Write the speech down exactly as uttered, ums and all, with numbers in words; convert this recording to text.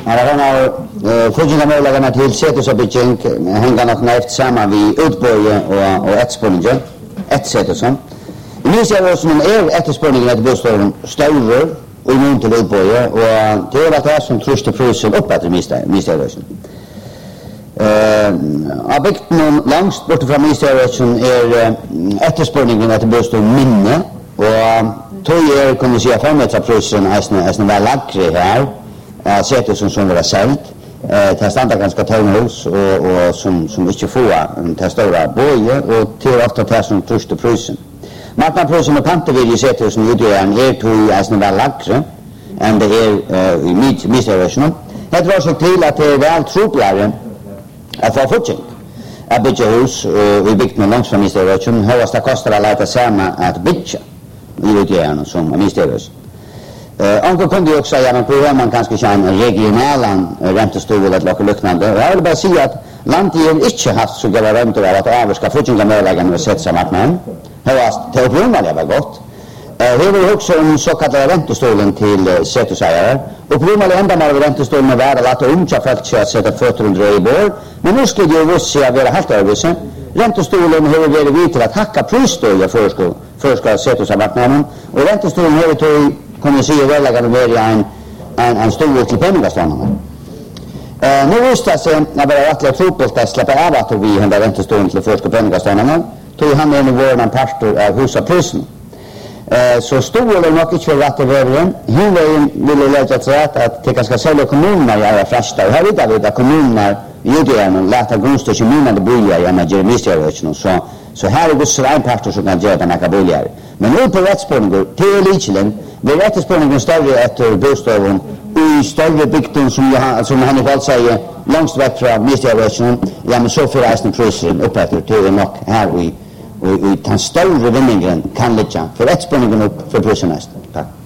Han har funnit möjligheterna till sätesavbygging hänger nog näft samman vid utböje och, och ettspårningen, ett sätesam. I misterrörelsen är efterspårningen ett bostaden större och immun till utböje och det är det som tröstar prisen uppåt i misterrörelsen. Uh, av bygden längst bort från misterrörelsen är uh, efterspårningen ett bostaden minne och tog er kan vi säga förmätta prisen är väl lagre här. Uh, sätter som som var sålt eh uh, testanta ganska townhus och och som som inte får en testora boje och till ofta tar som trösta prisen. Marknadsprisen och pantevill sätter som utgör en är tog är väl lagre än det är uh, i mitt misterrörelsen. Det drar sig till att det är väl troligare att få fortsätta att bygga hus uh, i bygden långt från misterrörelsen. Högst det kostar att lägga samma att bygga i utgörande som misterrörelsen. Uh, Anker kunde ju också säga att på man kanske kan regionala räntestol eller något liknande. Jag vill bara säga att landet har inte haft så goda räntor av att avvarska fortsätta möjligheten att sätta marknaden. Högst det upprymliga var gott. Uh, det var också en så kallad räntestolen till uh, sätesägare. Upprymliga ända med räntestolen är värda att umtja folk att sätta fötter under i bor. Men nu skulle ju Russia vara helt övervisa. Räntestolen har varit vid till att hacka prisstöja för för ska sätesmarknaden. Och räntestolen har tagit kommer se väl mer en en en stor till penningaströmmarna. Eh nu visste jag sen när det var att fotbolls att släppa av att vi hade inte stått till första penningaströmmarna tog han en vård en pastor av husaprisen. Eh så stod det nog inte för att det var den hur ville lägga till att att det ska sälja kommunerna i alla flesta och här vet jag att kommunerna gjorde en lätta gunst och kommunerna boja i med Jeremiah så så här är det så en pastor som kan göra några bojar. Men nu på rättspårningen till Lichelen det är rättspårningen större efter bostaden i större bygden som jag som han i fall säger långt väck från misterrörelsen ja men så för resten prisen uppåt till det nog här vi och vi kan större vinningen kan ligga för rättspårningen upp för prisen nästan. Tack.